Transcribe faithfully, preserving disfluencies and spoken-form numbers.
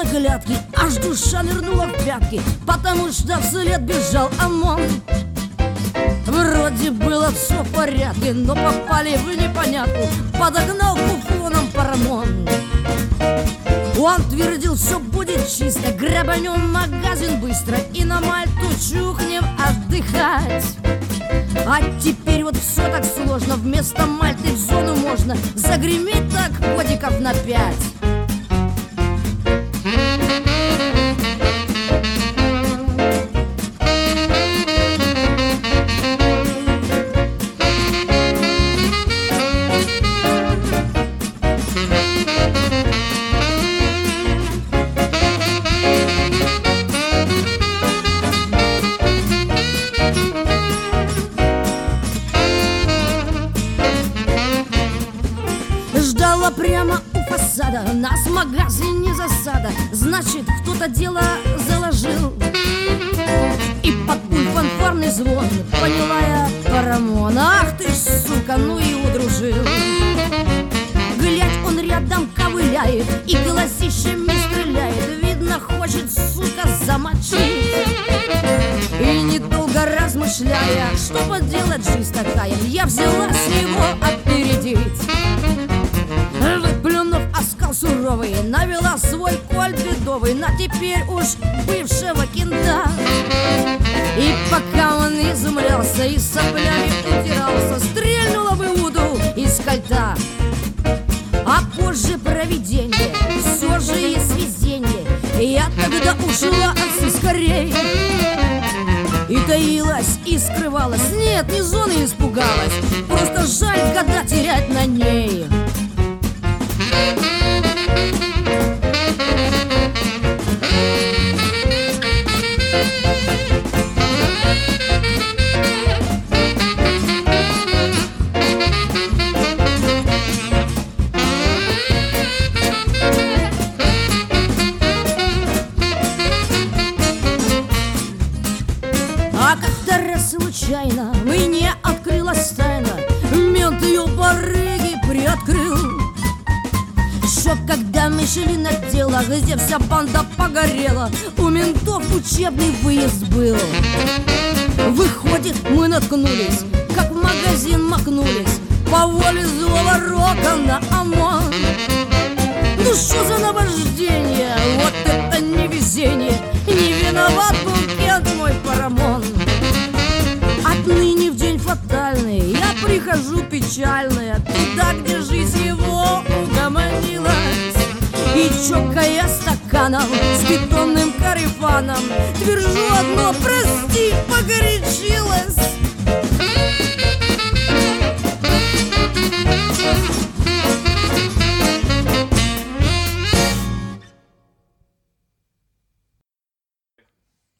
взглядки, аж душа нырнула в пятки, потому что вслед бежал ОМОН. Вроде было все в порядке, но попали в непонятку, подогнал буфоном Парамон. Он твердил, все будет чисто, грабанем магазин быстро и на Мальту чухнем отдыхать. А теперь вот все так сложно, вместо Мальты в зону можно загреметь так годиков на пять. Ждала прямо у фасада, нас в магазине засада, значит, кто-то дело заложил. И под пуль фанфарный звон, поняла я Парамон. Ах ты ж, сука, ну и удружил. Глядь, он рядом ковыляет и голосищами стреляет, видно, хочет, сука, замочить. И недолго размышляя, что поделать, жизнь такая, я взялась его опередить. Выплюнув оскал суровый, навела свой коль бедовый на теперь уж бывшего кента. И пока он изумлялся и соплями утирался, стрельнула в Иуду из кольта. А позже провидение, все же есть везение, я тогда ушла отцы скорей. И таилась, и скрывалась, нет, не зоны испугалась, просто жаль года терять на ней. А как-то раз случайно мне открылась тайна, мент ее барыги приоткрыл. Еще когда мы шли на дело, где вся банда погорела, у ментов учебный выезд был. Выходит, мы наткнулись, как в магазин макнулись, по воле злого рока на ОМОН. Ну что за наваждение, вот это невезение, не виноват был кент мой Парамон. Отныне в день фатальный я прихожу печальная туда, где жизнь его угомонилась. И чокая стаканом с бетонным корефаном, твержу одно: прости, погорячилась.